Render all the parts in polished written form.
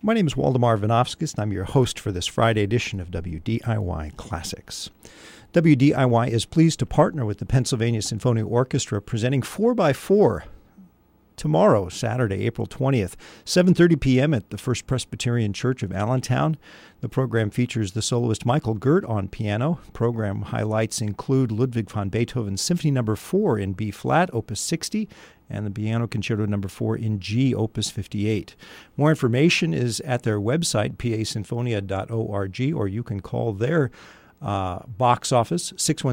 My name is Waldemar Vinovskis, and I'm your host for this Friday edition of WDIY Classics. WDIY is pleased to partner with the Pennsylvania Symphony Orchestra, presenting 4x4 tomorrow, Saturday, April 20th, 7:30 p.m. at the First Presbyterian Church of Allentown. The program features the soloist Michael Gert on piano. Program highlights include Ludwig van Beethoven's Symphony No. 4 in B-flat, Opus 60, and the Piano Concerto No. 4 in G, Opus 58. More information is at their website, pasinfonia.org, or you can call their box office,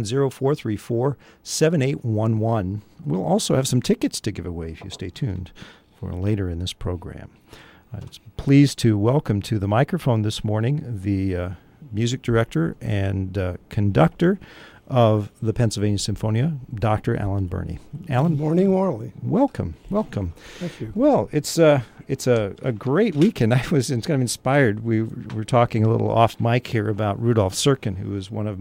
610-434-7811. We'll also have some tickets to give away if you stay tuned for later in this program. I'm pleased to welcome to the microphone this morning the music director and conductor of the Pennsylvania Symphonia, Dr. Alan Burney. Alan? Good morning, Warley. Welcome. Thank you. Well, it's a great weekend. I was kind of inspired. We were talking a little off mic here about Rudolf Serkin, who was one of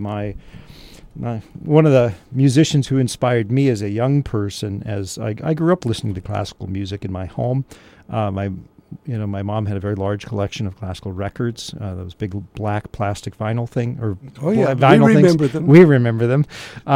the musicians who inspired me as a young person. As I grew up listening to classical music in my home. My mom had a very large collection of classical records. Those big black plastic vinyl thing, vinyl we things. Remember them. We remember them.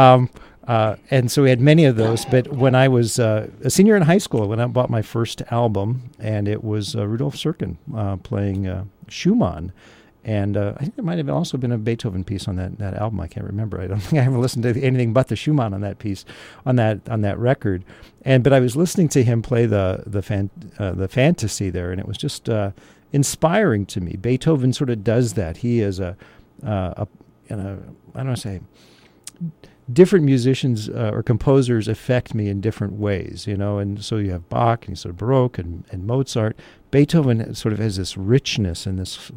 And so we had many of those. But when I was a senior in high school, I went out and bought my first album, and it was Rudolf Serkin playing Schumann. And I think there might have also been a Beethoven piece on that album. I can't remember. I don't think I ever listened to anything but the Schumann on that piece, on that record. But I was listening to him play the fantasy there, and it was just inspiring to me. Beethoven sort of does that. He is I don't want to say, different musicians or composers affect me in different ways, and so you have Bach and sort of Baroque and Mozart. Beethoven sort of has this richness and this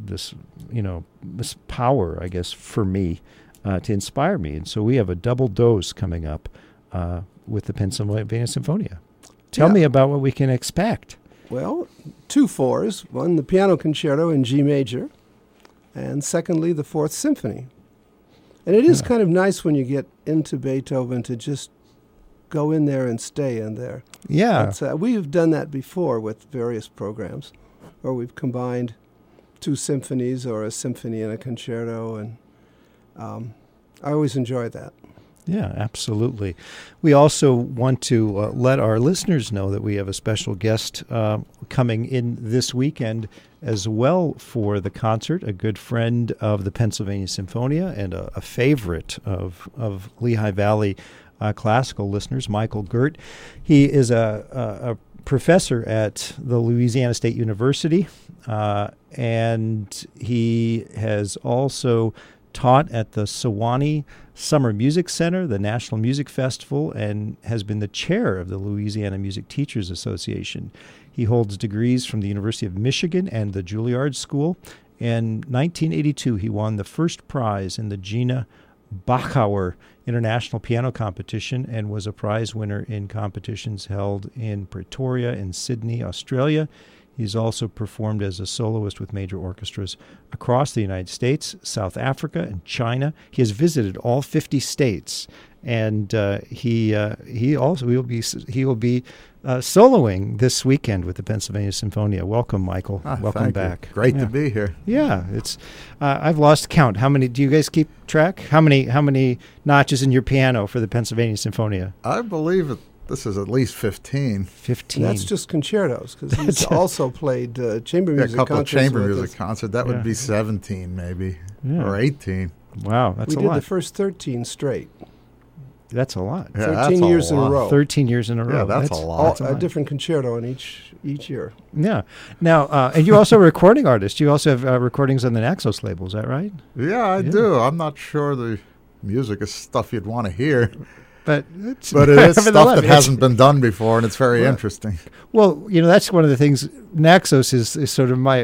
power, I guess, for me to inspire me. And so we have a double dose coming up with the Pennsylvania Symphonia. Tell me about what we can expect. Well, 2 4s. One, the Piano Concerto in G major, and secondly, the Fourth Symphony. And it is kind of nice when you get into Beethoven to just go in there and stay in there. Yeah. We've done that before with various programs, where we've combined 2 symphonies or a symphony and a concerto, and I always enjoy that. Yeah, absolutely. We also want to let our listeners know that we have a special guest coming in this weekend as well for the concert, a good friend of the Pennsylvania Symphonia and a favorite of Lehigh Valley classical listeners, Michael Gert. He is a professor at the Louisiana State University, and he has also taught at the Sewanee Summer Music Center, the National Music Festival, and has been the chair of the Louisiana Music Teachers Association. He holds degrees from the University of Michigan and the Juilliard School. In 1982, he won the first prize in the Gina Bachauer International Piano Competition and was a prize winner in competitions held in Pretoria and Sydney, Australia. He's also performed as a soloist with major orchestras across the United States, South Africa, and China. He has visited all 50 states, and he will be soloing this weekend with the Pennsylvania Symphonia. Welcome, Michael. Welcome back. You. Great to be here. Yeah, it's I've lost count. How many do you guys keep track? How many notches in your piano for the Pennsylvania Symphonia? I believe this is at least 15. 15. That's just concertos, because he's also played chamber music concerts. A couple of chamber music us. concerts. That would be 17 maybe, or 18. Wow, that's a lot. We did the first 13 straight. That's a lot. Yeah, 13 years in a row. 13 years in a row. Yeah, that's a lot. A different concerto in each year. Yeah. Now, and you're also a recording artist. You also have recordings on the Naxos label. Is that right? Yeah, I do. I'm not sure the music is stuff you'd want to hear. But it is stuff that hasn't been done before, and it's very interesting. Well, that's one of the things. Naxos is sort of my,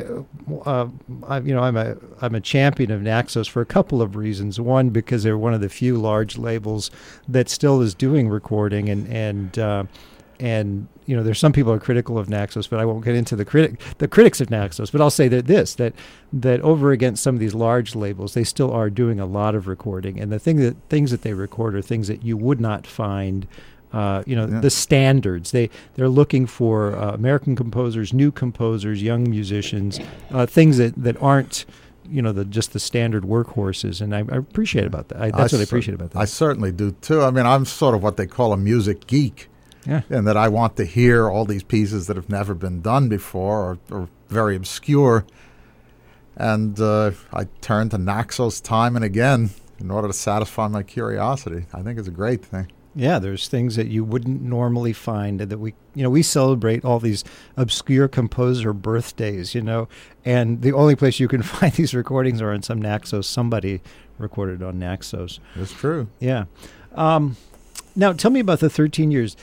I'm a champion of Naxos for a couple of reasons. One, because they're one of the few large labels that still is doing recording, and there's some people who are critical of Naxos, but I won't get into the critics of Naxos. But I'll say that over against some of these large labels, they still are doing a lot of recording, and the things that they record are things that you would not find the standards. They're looking for American composers, new composers, young musicians, things that aren't just the standard workhorses, and I appreciate about that. That's what I appreciate about that. I certainly do too. I mean, I'm sort of what they call a music geek, and that I want to hear all these pieces that have never been done before or very obscure. And I turn to Naxos time and again in order to satisfy my curiosity. I think it's a great thing. Yeah, there's things that you wouldn't normally find that we celebrate all these obscure composer birthdays, and the only place you can find these recordings are on some Naxos. Somebody recorded on Naxos. It's true. Yeah. Now, tell me about the 13 years.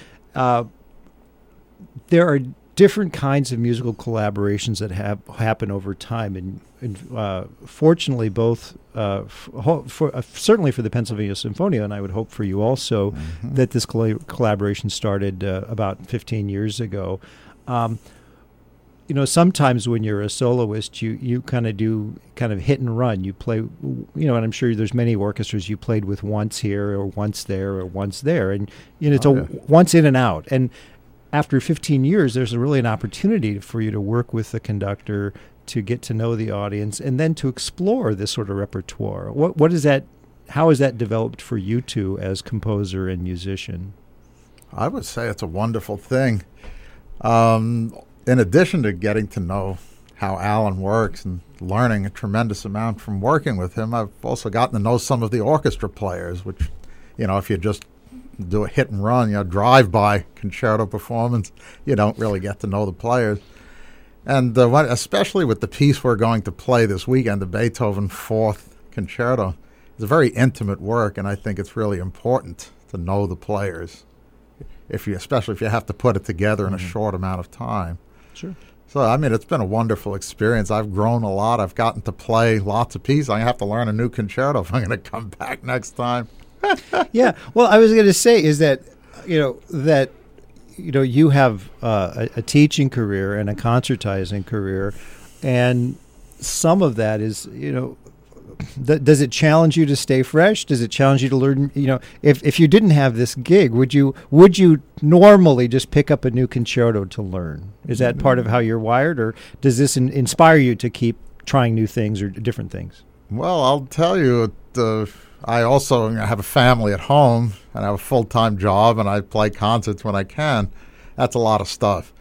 There are different kinds of musical collaborations that have happen over time, and fortunately, both certainly for the Pennsylvania Sinfonia, and I would hope for you also, that this collaboration started about 15 years ago. Sometimes when you're a soloist, you kind of hit and run. You play, and I'm sure there's many orchestras you played with once here or once there or once there, and it's once in and out. And after 15 years, there's really an opportunity for you to work with the conductor, to get to know the audience, and then to explore this sort of repertoire. What is that? How is that developed for you two as composer and musician? I would say it's a wonderful thing. In addition to getting to know how Alan works and learning a tremendous amount from working with him, I've also gotten to know some of the orchestra players, which, if you just do a hit and run, drive-by concerto performance, you don't really get to know the players. And especially with the piece we're going to play this weekend, the Beethoven Fourth Concerto, it's a very intimate work, and I think it's really important to know the players, especially if you have to put it together in a short amount of time. Sure. So, I mean, it's been a wonderful experience. I've grown a lot. I've gotten to play lots of pieces. I have to learn a new concerto if I'm going to come back next time. Yeah. Well, I was going to say is that, you have a teaching career and a concertizing career, and some of that is, does it challenge you to stay fresh? Does it challenge you to learn? If you didn't have this gig, would you normally just pick up a new concerto to learn? Is that part of how you're wired, or does this inspire you to keep trying new things or different things? Well, I'll tell you, I also have a family at home, and I have a full-time job, and I play concerts when I can. That's a lot of stuff.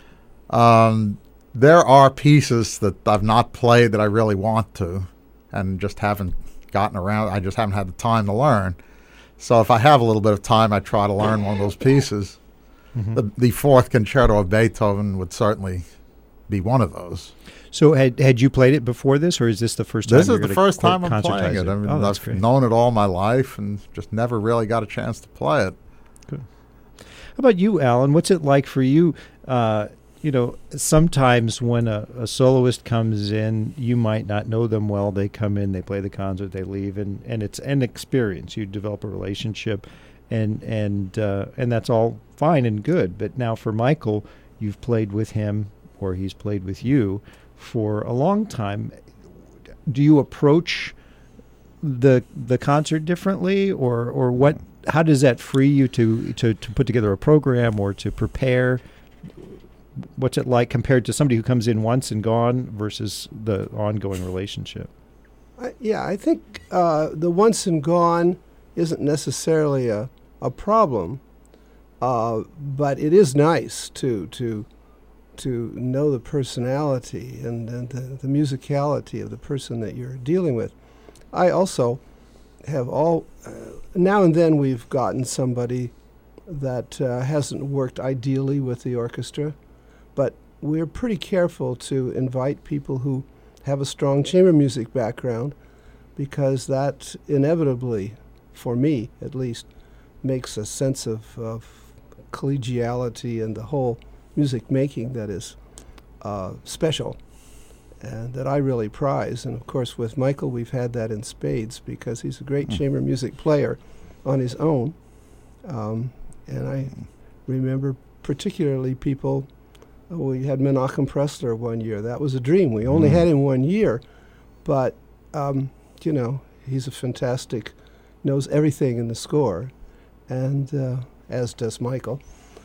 There are pieces that I've not played that I really want to, and just haven't gotten around. I just haven't had the time to learn. So if I have a little bit of time, I try to learn one of those pieces. Mm-hmm. The Fourth Concerto of Beethoven would certainly be one of those. So had you played it before this, or is this the first time? This is the first time I'm playing it. I mean, I've known it all my life and just never really got a chance to play it. Good. How about you, Alan? What's it like for you? Sometimes when a soloist comes in, you might not know them well. They come in, they play the concert, they leave, and it's an experience. You develop a relationship, and that's all fine and good. But now for Michael, you've played with him, or he's played with you for a long time. Do you approach the concert differently, or what? How does that free you to put together a program or to prepare? What's it like compared to somebody who comes in once and gone versus the ongoing relationship? I think the once and gone isn't necessarily a problem, but it is nice to know the personality and the musicality of the person that you're dealing with. I also have now and then we've gotten somebody that hasn't worked ideally with the orchestra, but we're pretty careful to invite people who have a strong chamber music background, because that inevitably, for me at least, makes a sense of collegiality and the whole music making that is special and that I really prize. And of course with Michael we've had that in spades, because he's a great chamber music player on his own. And I remember particularly people, we had Menachem Pressler one year. That was a dream. We only had him 1 year, but he's a fantastic, knows everything in the score. And as does Michael.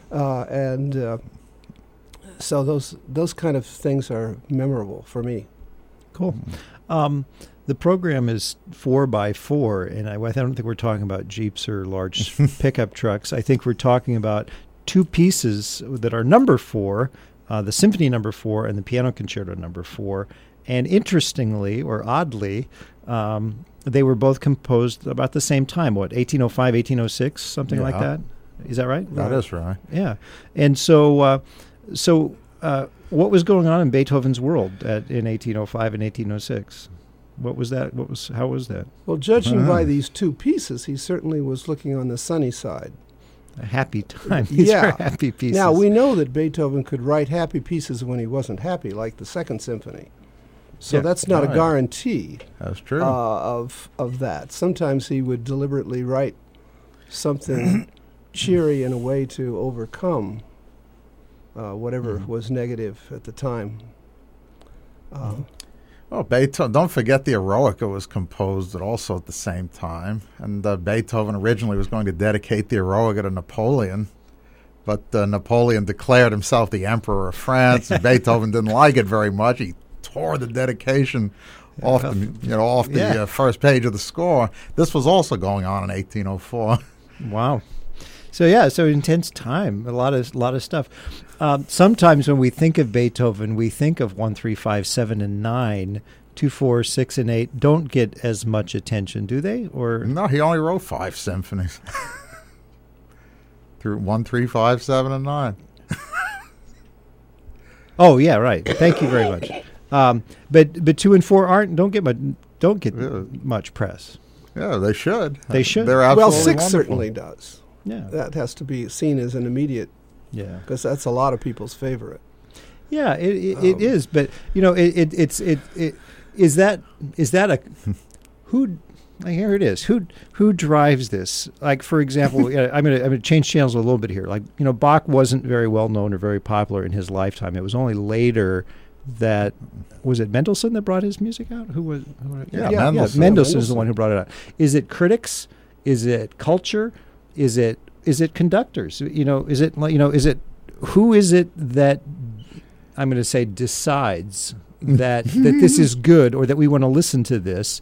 So those kind of things are memorable for me. Cool. The program is 4x4, and I don't think we're talking about Jeeps or large pickup trucks. I think we're talking about two pieces that are number 4, the Symphony number 4 and the Piano Concerto number 4. And interestingly, or oddly, they were both composed about the same time. What, 1805, 1806, something like that? Is that right? That is right. Yeah. And so, what was going on in Beethoven's world in 1805 and 1806? What was that? How was that? Well, judging by these two pieces, he certainly was looking on the sunny side. A happy time. These are happy pieces. Now, we know that Beethoven could write happy pieces when he wasn't happy, like the Second Symphony. So that's not a guarantee. That's true. Of that. Sometimes he would deliberately write something cheery in a way to overcome whatever was negative at the time. Well, Beethoven, don't forget the Eroica was composed also at the same time. And Beethoven originally was going to dedicate the Eroica to Napoleon. But Napoleon declared himself the Emperor of France, and Beethoven didn't like it very much. He tore the dedication off the first page of the score. This was also going on in 1804. Wow. So intense time, a lot of stuff. Sometimes when we think of Beethoven, we think of 1, 3, 5, 7, and 9. 2, 4, 6, and 8 don't get as much attention, do they? Or no, he only wrote 5 symphonies. Through 1, 3, 5, 7, and 9. Oh yeah, right. Thank you very much. But 2 and 4 don't get much press. Yeah, they should. They should. They're absolutely well, 6 wonderful. certainly does. Yeah, that has to be seen as an immediate. Yeah, because that's a lot of people's favorite. Yeah, it is. But it's is that a who? Here it is. Who drives this? Like, for example, I'm gonna change channels a little bit here. Like, Bach wasn't very well known or very popular in his lifetime. It was only later that, was it Mendelssohn that brought his music out? Mendelssohn is the one who brought it out. Is it critics? Is it culture? Is it conductors? Is it who is it that I'm going to say decides that this is good or that we want to listen to this?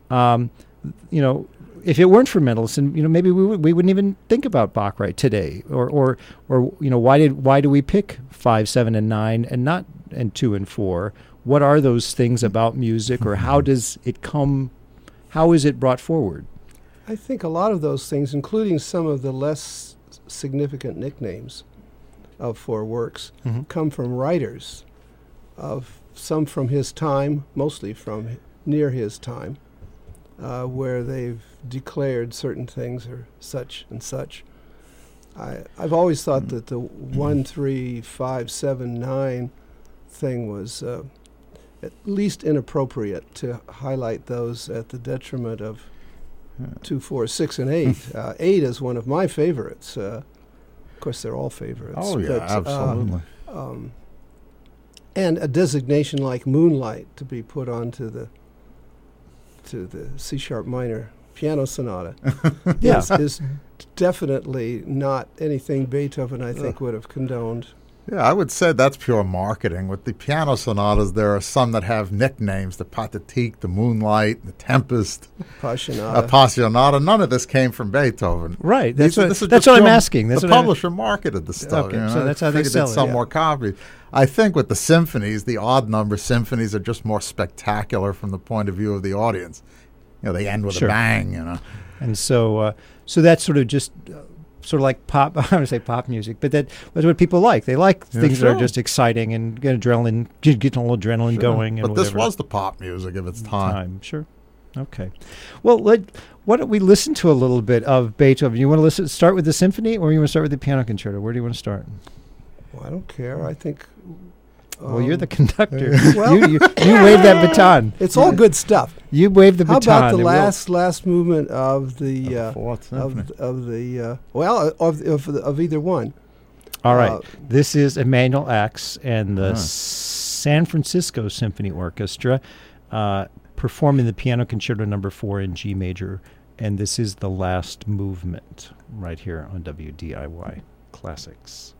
If it weren't for Mendelssohn, maybe we wouldn't even think about Bach right today. Or why do we pick 5, 7, and 9 and not 2 and 4? What are those things about music, or how does it come? How is it brought forward? I think a lot of those things, including some of the less significant nicknames of 4 works, come from writers, some from his time, mostly from near his time, where they've declared certain things or such and such. I've always thought that the 1, 3, 5, 7, 9 thing was at least inappropriate to highlight those at the detriment of 2, 4, 6, and 8. 8 is one of my favorites. Of course, they're all favorites. Oh, yeah, absolutely. And a designation like Moonlight to be put onto the C-sharp minor piano sonata is definitely not anything Beethoven, I think, would have condoned. Yeah, I would say that's pure marketing. With the piano sonatas, there are some that have nicknames: the Pathetique, the Moonlight, the Tempest, Appassionata. None of this came from Beethoven. Right. That's what I'm asking. The publisher marketed the stuff. Okay, so that's how they sell it. Some more copies. I think with the symphonies, the odd number symphonies are just more spectacular from the point of view of the audience. They end with a bang. And so that's sort of just. Sort of like pop, I want to say pop music, but that's what people like. They like things that are just exciting and getting a little adrenaline going. And but this was the pop music of its time. Sure. Okay. Well, why don't we listen to a little bit of Beethoven? You want to start with the symphony, or you want to start with the piano concerto? Where do you want to start? Well, I don't care. I think... well, you're the conductor. Well, you waved that baton. It's all good stuff. You waved the baton. How about the last movement of the Fourth Symphony? of either one? All right. This is Emanuel Ax and the San Francisco Symphony Orchestra performing the Piano Concerto No. 4 in G major, And this is the last movement right here on WDIY Classics.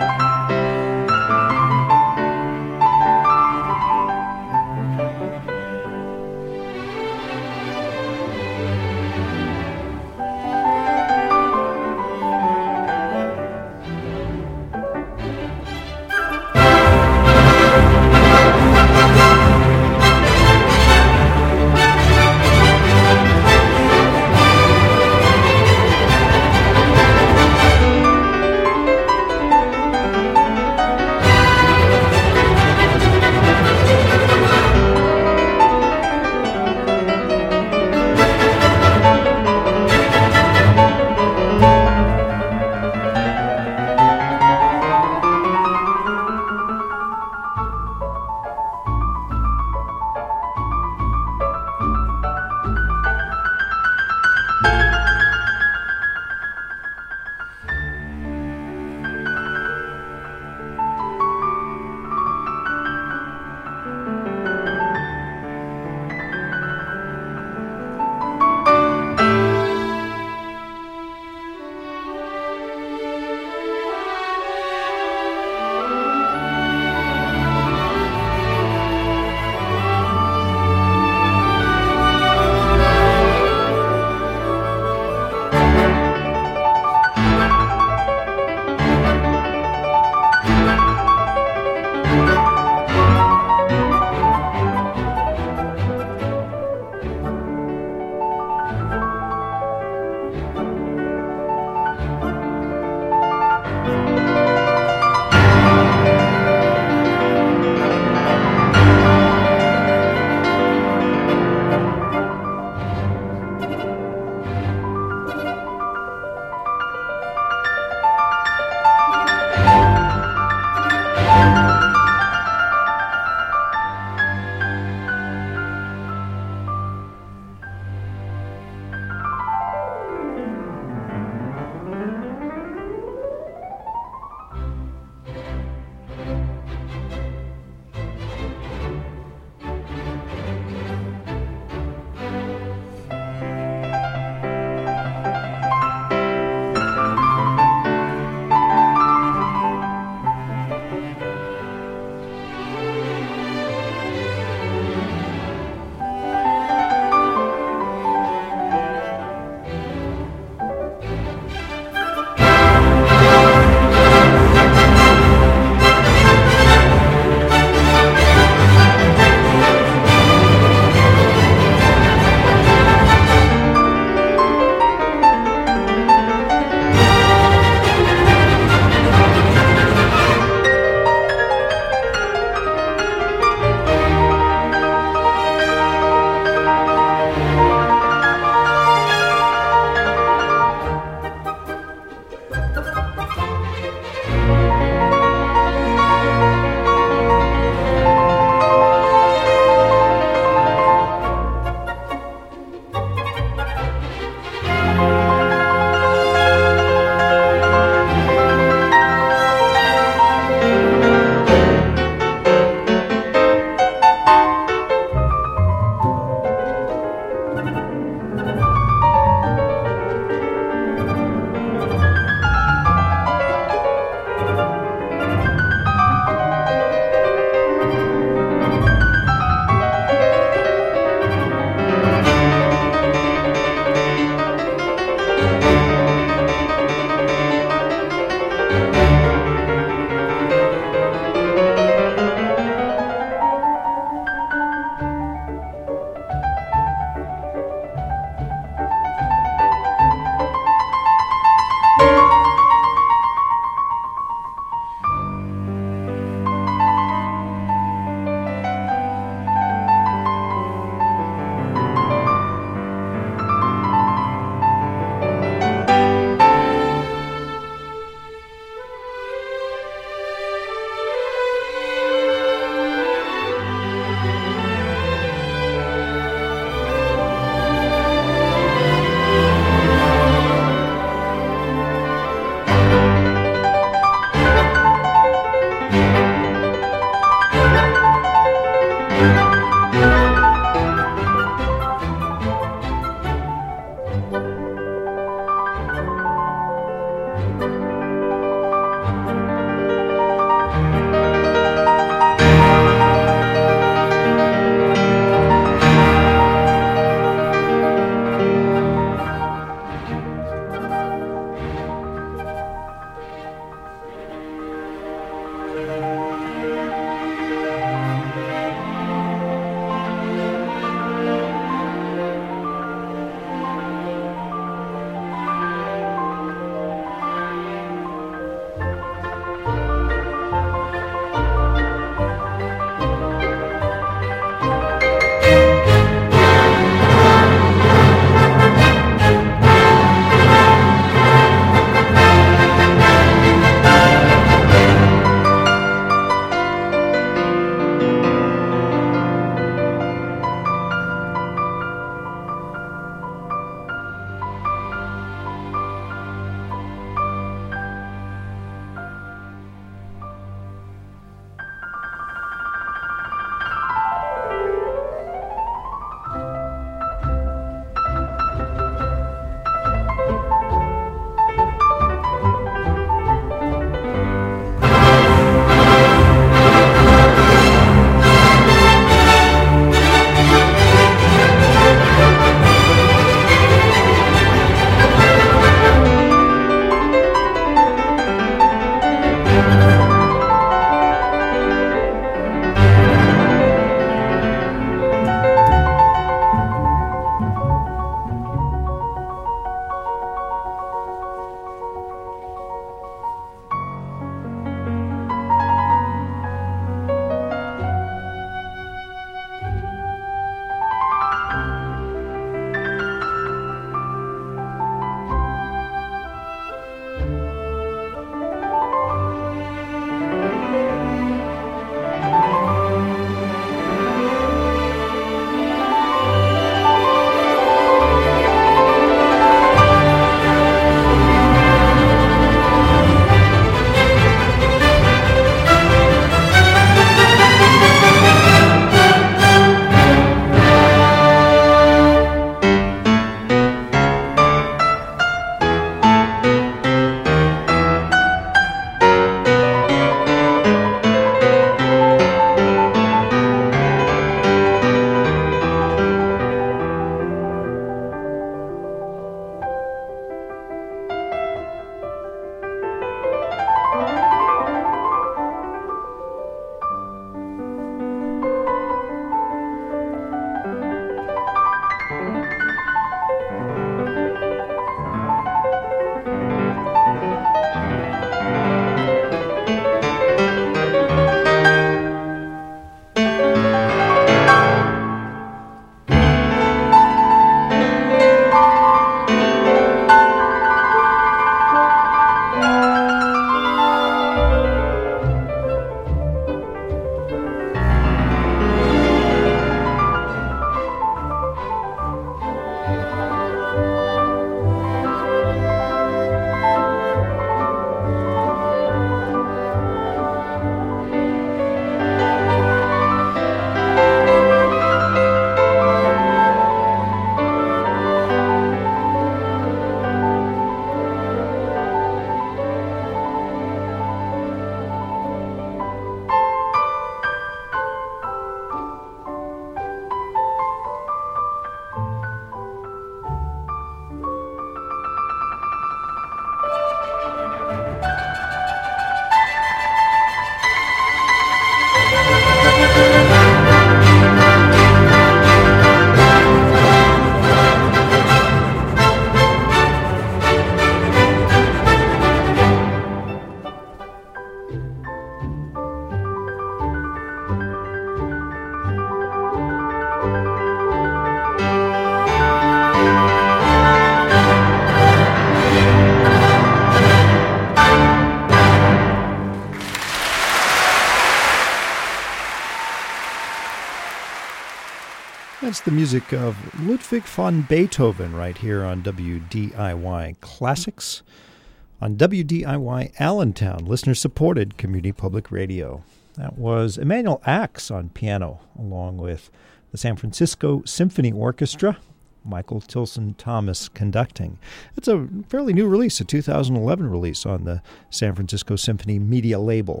That's the music of Ludwig van Beethoven right here on WDIY Classics, on WDIY Allentown, listener-supported community public radio. That was Emanuel Ax on piano, along with the San Francisco Symphony Orchestra, Michael Tilson Thomas conducting. It's a fairly new release, a 2011 release on the San Francisco Symphony Media label.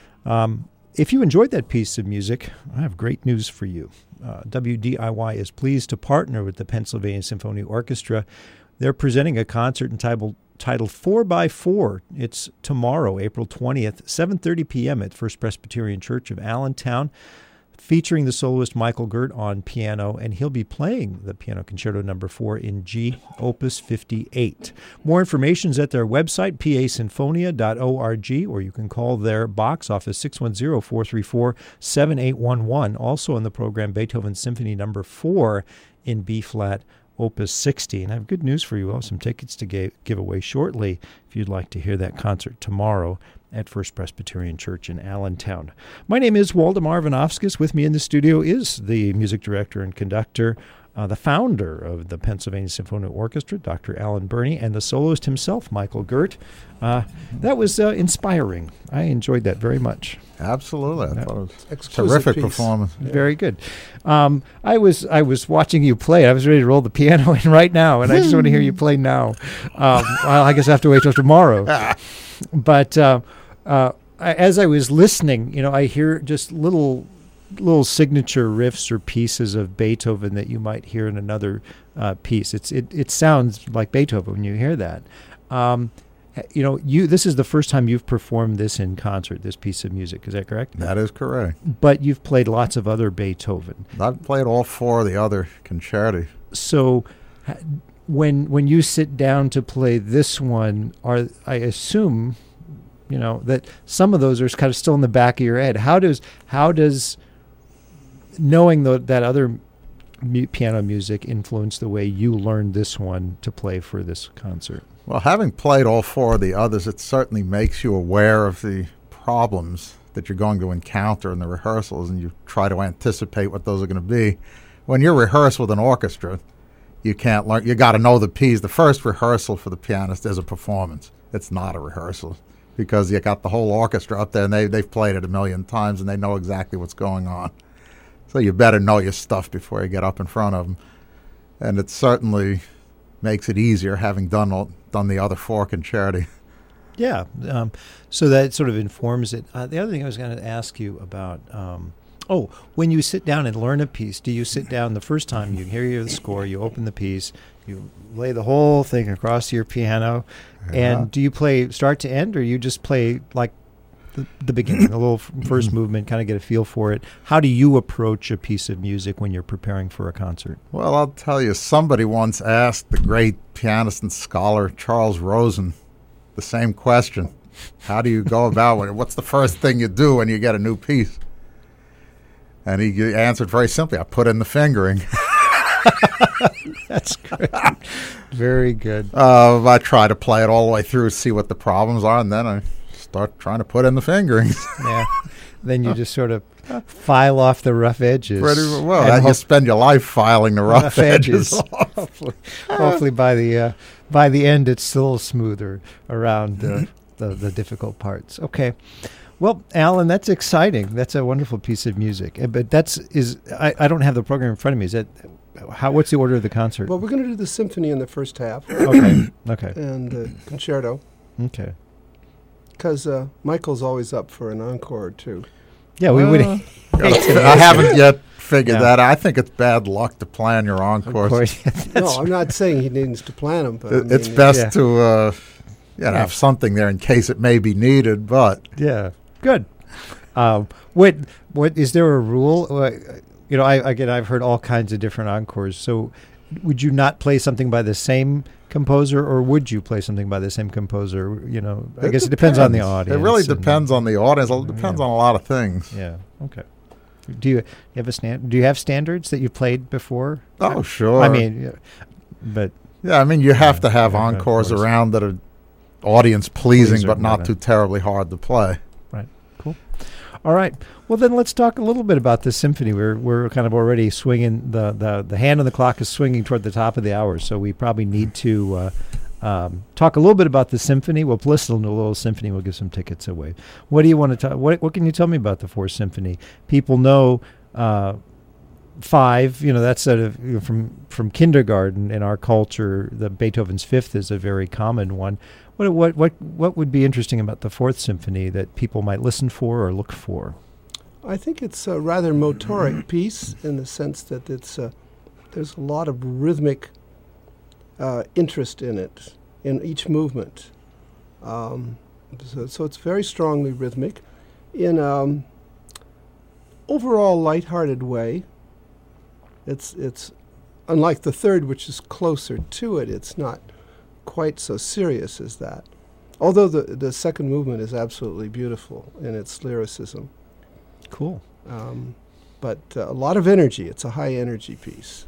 If you enjoyed that piece of music, I have great news for you. WDIY is pleased to partner with the Pennsylvania Symphony Orchestra. They're presenting a concert entitled 4x4. It's tomorrow, April 20th, 7:30 p.m. at First Presbyterian Church of Allentown, featuring the soloist Michael Gert on piano, and he'll be playing the Piano Concerto No. 4 in G, Opus 58. More information is at their website, pasinfonia.org, or you can call their box office, 610-434-7811. Also on the program, Beethoven Symphony No. 4 in B-flat, Opus 60. And I have good news for you. We'll have some tickets to give away shortly if you'd like to hear that concert tomorrow at First Presbyterian Church in Allentown. My name is Waldemar Vanovskis. With me in the studio is the music director and conductor, the founder of the Pennsylvania Symphony Orchestra, Dr. Alan Burney, and the soloist himself, Michael Gert. That was inspiring. I enjoyed that very much. Absolutely. I thought it was a Exquisite terrific piece. performance. Yeah. Very good. I was watching you play. I was ready to roll the piano in right now, and I just want to hear you play now. Well, I guess I have to wait till tomorrow. But as I was listening, I hear just little signature riffs or pieces of Beethoven that you might hear in another piece. It sounds like Beethoven when you hear that. This is the first time you've performed this in concert, this piece of music. Is that correct? That is correct. But you've played lots of other Beethoven. I've played all four of the other concerti. So when you sit down to play this one, I assume, that some of those are kind of still in the back of your head. How does knowing that other piano music influence the way you learned this one to play for this concert? Well, having played all four of the others, it certainly makes you aware of the problems that you're going to encounter in the rehearsals, and you try to anticipate what those are going to be. When you rehearse with an orchestra, you can't learn. You got to know the piece. The first rehearsal for the pianist is a performance. It's not a rehearsal, because you got the whole orchestra up there, and they've played it a million times, and they know exactly what's going on. So you better know your stuff before you get up in front of them. And it certainly makes it easier having done the other four concerti. Yeah, so that sort of informs it. The other thing I was going to ask you about, when you sit down and learn a piece, do you sit down the first time you hear the score, you open the piece, you lay the whole thing across your piano, and do you play start to end, or you just play like the beginning, the little first movement, kind of get a feel for it? How do you approach a piece of music when you're preparing for a concert? Well, I'll tell you, somebody once asked the great pianist and scholar Charles Rosen the same question. How do you go about it? What's the first thing you do when you get a new piece? And he answered very simply, I put in the fingering. That's great. Very good. I try to play it all the way through, see what the problems are, and then I start trying to put in the fingerings. Yeah. Then you just sort of file off the rough edges. Pretty well. You spend your life filing the rough edges off. Hopefully by the end it's still smoother around the difficult parts. Okay. Well, Alan, that's exciting. That's a wonderful piece of music. But I don't have the program in front of me. What's the order of the concert? Well, we're going to do the symphony in the first half. Okay. And the concerto. Okay. Because Michael's always up for an encore or two. Yeah, we would. I haven't yet figured that out. I think it's bad luck to plan your encores. No, I'm not saying he needs to plan them, but It's best to have something there in case it may be needed. But yeah, good. What is there a rule? I've heard all kinds of different encores. So, would you not play something by the same composer, or would you play something by the same composer? I guess it depends on the audience. It really depends on the audience. It depends on a lot of things. Yeah. Okay. Do you have do you have standards that you played before? Oh, sure. I mean, but yeah, I mean, you have to have yeah, encores of course. around that are audience pleasing, Pleaser, but not right. too terribly hard to play. right, cool. All right. Well, then let's talk a little bit about the symphony. We're kind of already swinging the hand on the clock is swinging toward the top of the hour, so we probably need to talk a little bit about the symphony. We'll listen to a little symphony. We'll give some tickets away. What do you want to talk? What can you tell me about the Fourth Symphony? People know five. That's sort of from kindergarten in our culture. The Beethoven's Fifth is a very common one. What would be interesting about the Fourth Symphony that people might listen for or look for? I think it's a rather motoric piece in the sense that there's a lot of rhythmic interest in it, in each movement. So it's very strongly rhythmic in overall lighthearted way. It's unlike the third, which is closer to it. It's not quite so serious as that. Although the second movement is absolutely beautiful in its lyricism. Cool. But a lot of energy. It's a high energy piece.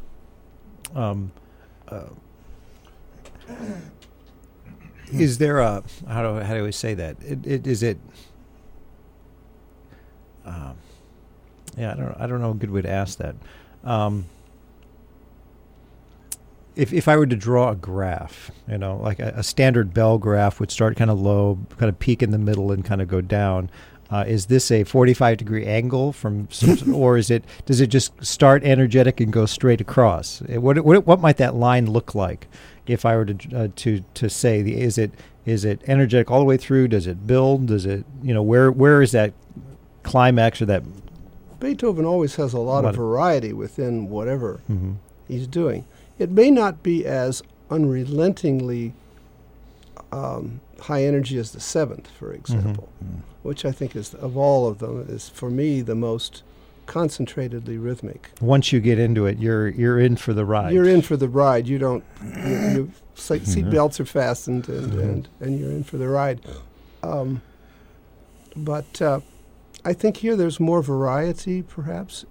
Is there a how do we say that? Is it? Yeah, I don't know a good way to ask that. If I were to draw a graph, like a standard bell graph would start kind of low, kind of peak in the middle, and kind of go down. Is this a 45-degree angle or does it just start energetic and go straight across? What might that line look like if I were to say is it energetic all the way through? Does it build? Does it where is that climax or that? Beethoven always has a lot of variety within whatever Mm-hmm. he's doing. It may not be as unrelentingly high energy as the Seventh, for example, which I think is, of all of them, is for me the most concentratedly rhythmic. Once you get into it, you're in for the ride. You're in for the ride. You don't. Your seat belts are fastened, and you're in for the ride. But I think here there's more variety, perhaps,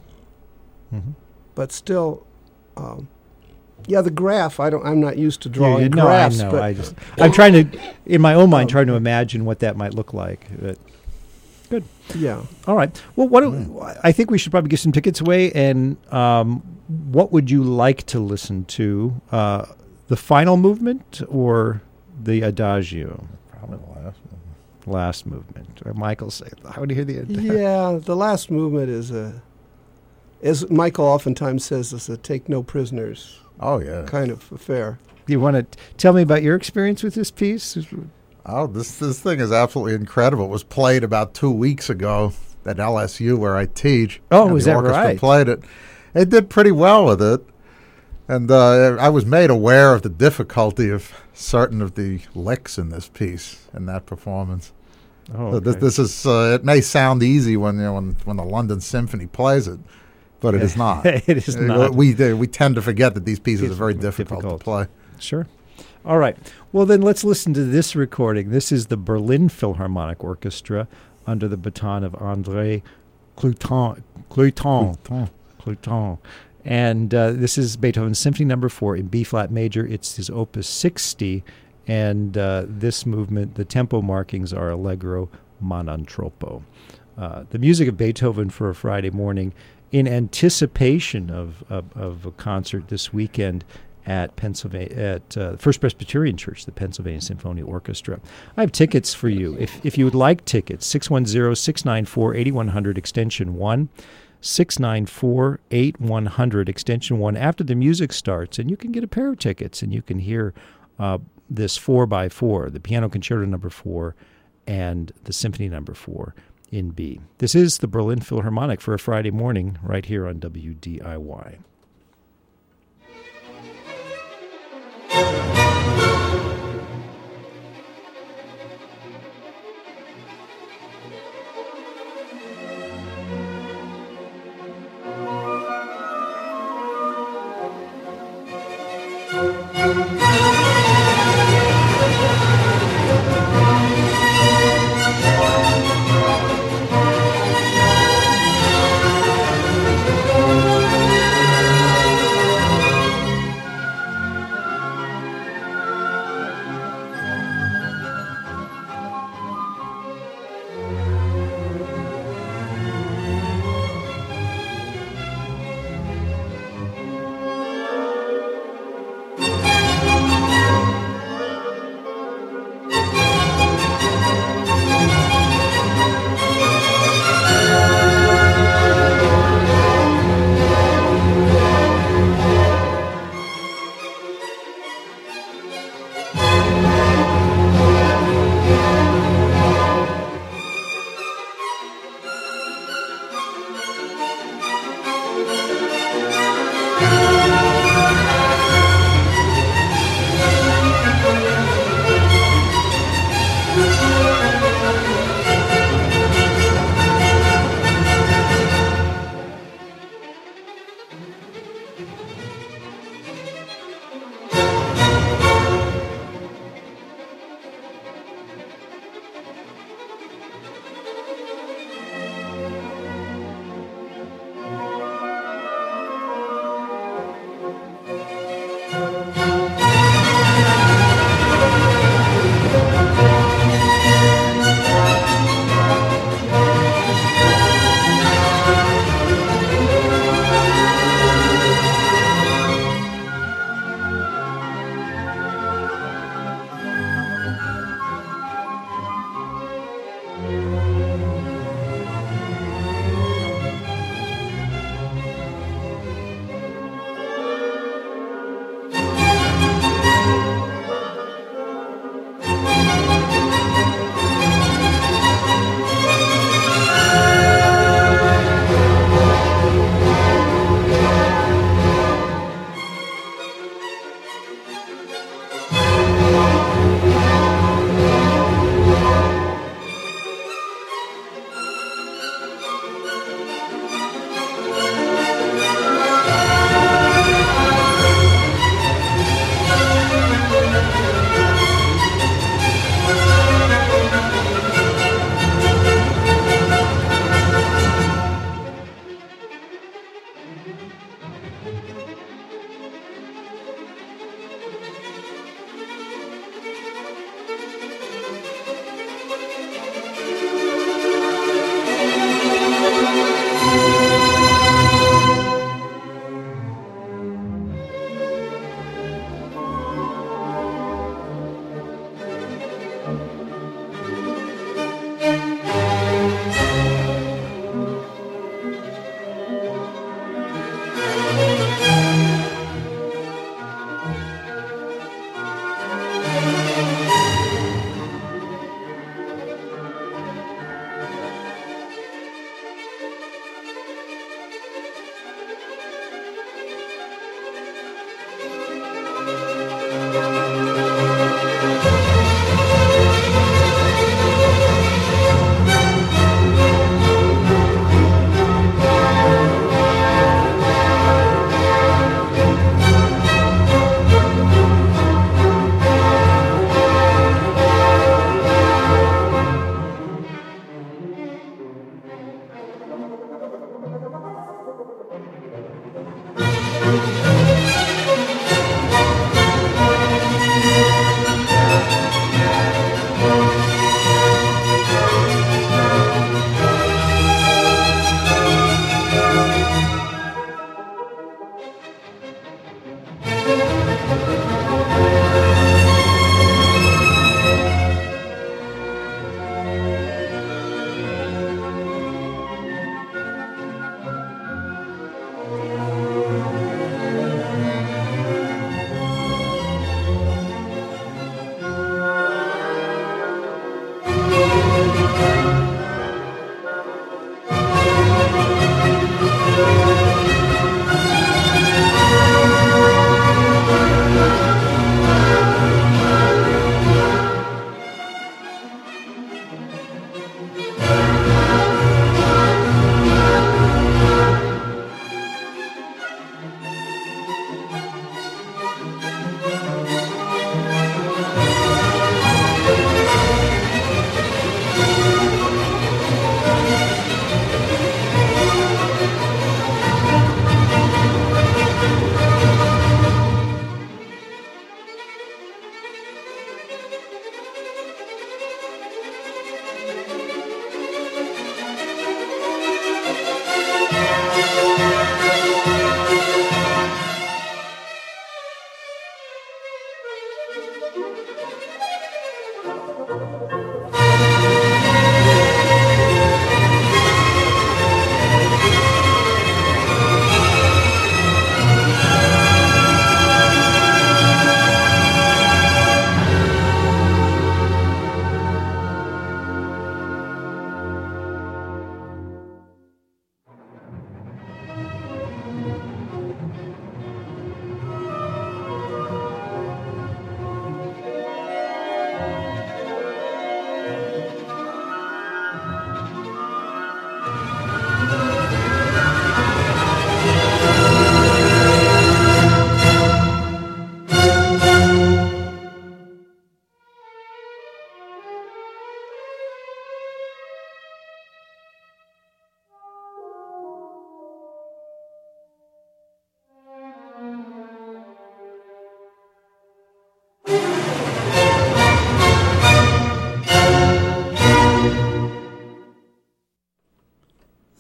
but still. Yeah, the graph. I'm not used to drawing graphs. No, I know. But I'm trying to, in my own mind, trying to imagine what that might look like. But good. Yeah. All right. Well, I think we should probably give some tickets away. And what would you like to listen to? The final movement or the Adagio? Probably the last one. Last movement. Or Michael say, I want to hear the. Yeah, the last movement is as Michael oftentimes says, is a take no prisoners. Oh, yeah. Kind of affair. You want to tell me about your experience with this piece? Oh, this thing is absolutely incredible. It was played about 2 weeks ago at LSU where I teach. Oh, and is the that orchestra right? Played it. It did pretty well with it. And I was made aware of the difficulty of certain of the licks in this piece, in that performance. Oh, So okay. this is, it may sound easy when the London Symphony plays it, but it is not. It is not. We tend to forget that these pieces are very difficult to play. Sure. All right. Well, then let's listen to this recording. This is the Berlin Philharmonic Orchestra under the baton of André Clouton. And this is Beethoven's Symphony No. 4 in B-flat major. It's his Opus 60. And this movement, the tempo markings are Allegro non troppo. The music of Beethoven for a Friday morning in anticipation of a concert this weekend at First Presbyterian Church, the Pennsylvania Symphony Orchestra. I have tickets for you. If you would like tickets, 610-694-8100 extension 1, 694-8100 extension 1 after the music starts, and you can get a pair of tickets and you can hear this 4x4, the Piano Concerto No. 4 and the Symphony No. 4 in B. This is the Berlin Philharmonic for a Friday morning right here on WDIY.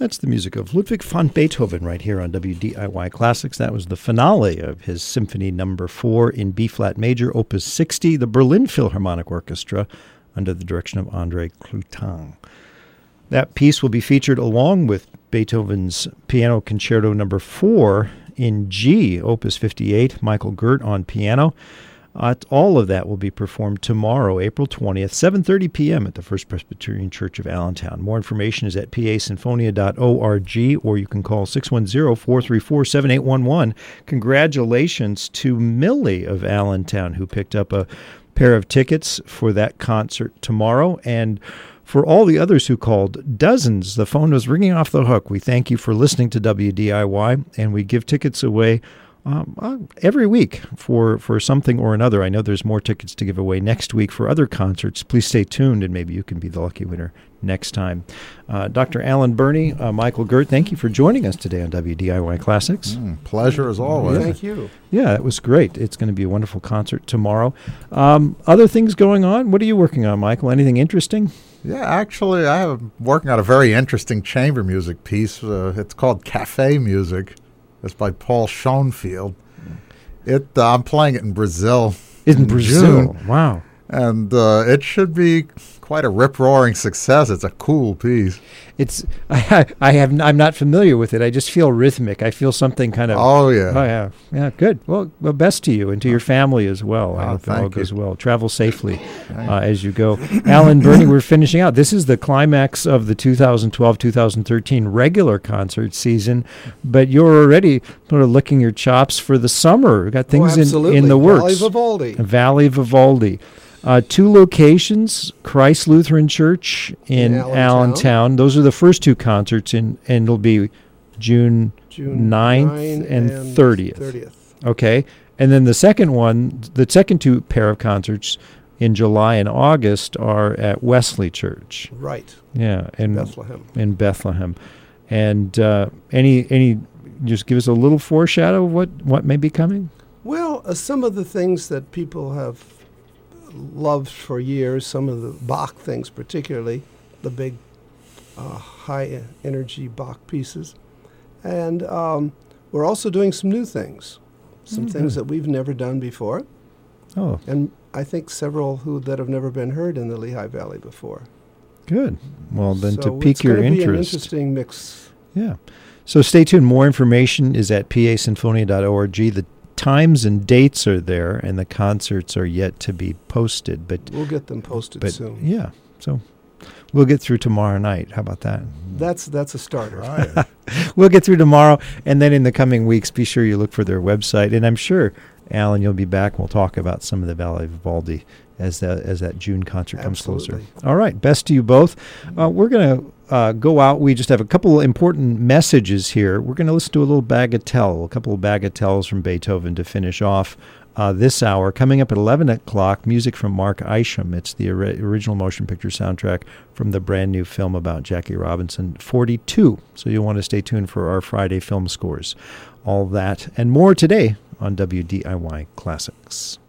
That's the music of Ludwig van Beethoven right here on WDIY Classics. That was the finale of his Symphony No. 4 in B-flat major, Opus 60, the Berlin Philharmonic Orchestra, under the direction of André Cloutang. That piece will be featured along with Beethoven's Piano Concerto No. 4 in G, Opus 58, Michael Gert on piano. All of that will be performed tomorrow, April 20th, 7:30 p.m. at the First Presbyterian Church of Allentown. More information is at pasinfonia.org, or you can call 610-434-7811. Congratulations to Millie of Allentown, who picked up a pair of tickets for that concert tomorrow. And for all the others who called, dozens, the phone was ringing off the hook. We thank you for listening to WDIY, and we give tickets away every week for something or another. I know there's more tickets to give away next week for other concerts. Please stay tuned, and maybe you can be the lucky winner next time. Dr. Alan Burney, Michael Gert, thank you for joining us today on WDIY Classics. Pleasure as always. Thank you. Yeah, it was great. It's going to be a wonderful concert tomorrow. Other things going on? What are you working on, Michael? Anything interesting? Yeah, actually, I'm working on a very interesting chamber music piece. It's called Cafe Music. It's by Paul Schoenfield. I'm playing it in Brazil. In Brazil? June, wow. and it should be quite a rip-roaring success. It's a cool piece. I'm not familiar with it. I just feel rhythmic. I feel something kind of. Oh yeah. Good. Well, best to you and to your family as well. I hope it all thank goes you. well. Travel safely as you go. Alan Burney, we're finishing out. This is the climax of the 2012-2013 regular concert season, but you're already sort of licking your chops for the summer. We've got things in the works. Valley Vivaldi. 2 locations, Christ Lutheran Church in Allentown. Those are the first 2 concerts, and it'll be June 9th and 30th. Okay. And then the second 2 pair of concerts in July and August are at Wesley Church. Right. Yeah. In Bethlehem. And any just give us a little foreshadow of what may be coming? Well, some of the things that people have loved for years, some of the Bach things particularly, the big high-energy Bach pieces. And we're also doing some new things, things that we've never done before. Oh. And I think several that have never been heard in the Lehigh Valley before. Good. Well, then so to pique your interest. It's going to be an interesting mix. Yeah. So stay tuned. More information is at pasinfonia.org. The times and dates are there, and the concerts are yet to be posted. But we'll get them posted soon. Yeah. So we'll get through tomorrow night. How about that? That's a starter. Right. We'll get through tomorrow, and then in the coming weeks, be sure you look for their website. And I'm sure, Alan, you'll be back. We'll talk about some of the Valley Vivaldi as that June concert comes closer. All right. Best to you both. We're going to go out. We just have a couple of important messages here. We're going to listen to a little bagatelle, a couple of bagatelles from Beethoven to finish off this hour. Coming up at 11 o'clock, music from Mark Isham. It's the original motion picture soundtrack from the brand new film about Jackie Robinson, 42. So you'll want to stay tuned for our Friday film scores. All that and more today on WDIY Classics.